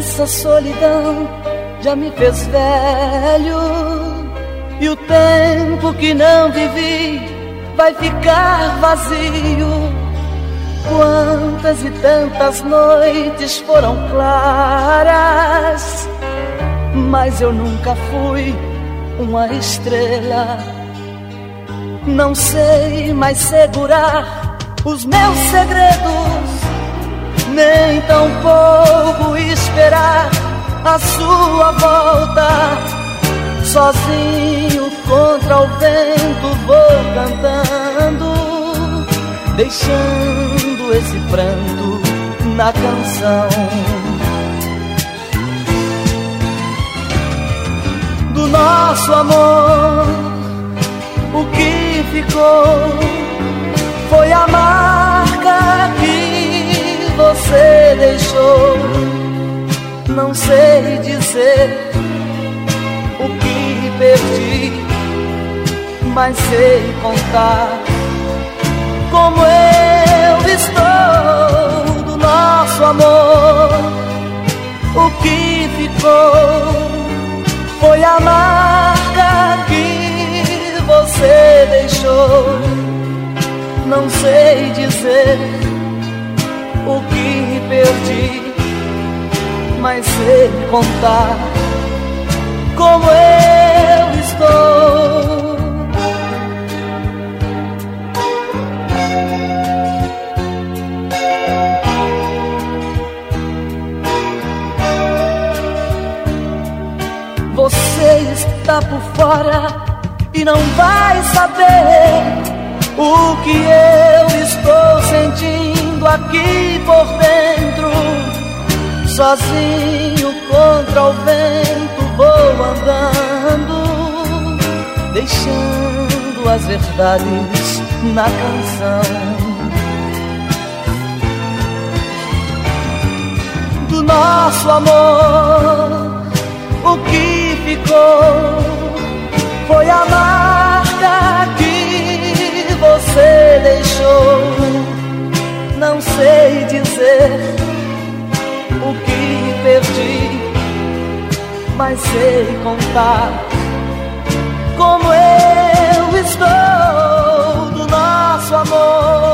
Essa solidão já me fez velho, e o tempo que não vivi vai ficar vazio. Quantas e tantas noites foram claras, mas eu nunca fui uma estrela. Não sei mais segurar os meus segredos, nem tampouco esperar a sua volta. Sozinho contra o vento vou cantando, deixando esse pranto na canção. Do nosso amor, o que ficou foi a marca que você deixou. Não sei dizer o que perdi, mas sei contar como eu estou. Do nosso amor, o que ficou foi a marca que você deixou. Não sei dizer o que perdi, mas sei contar como eu estou. Você está por fora e não vai saber o que eu estou sentindo aqui por dentro. Sozinho contra o vento vou andando, deixando as verdades na canção. Do nosso amor, o que ficou foi a marca que você deixou. Não sei dizer o que perdi, mas sei contar como eu estou. Do nosso amor,